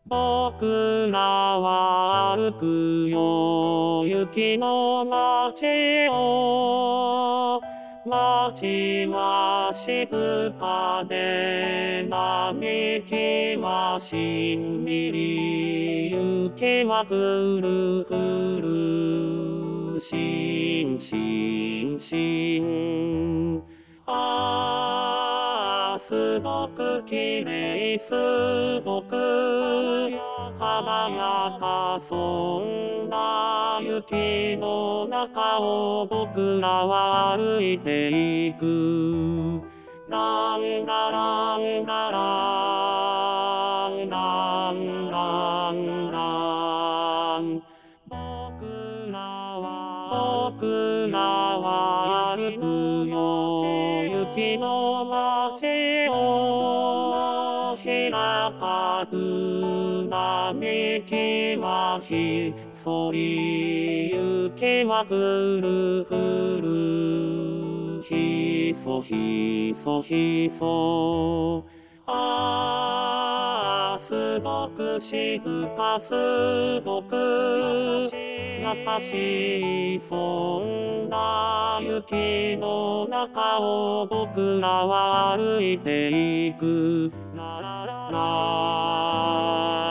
僕らは歩くよ雪の街を。街は静かで並木はしんみり、雪はふるふるしんしんしん。すごくきれいすごく華やか、そんな雪の中を僕らは歩いていく。ランラランラランランランラン。僕らは歩くよ雪の街を。開かず並木はひっそり、雪はふるふるひそひそひそ。すごく静かすごく優しい、そんな雪の中を僕らは歩いていく。ララララ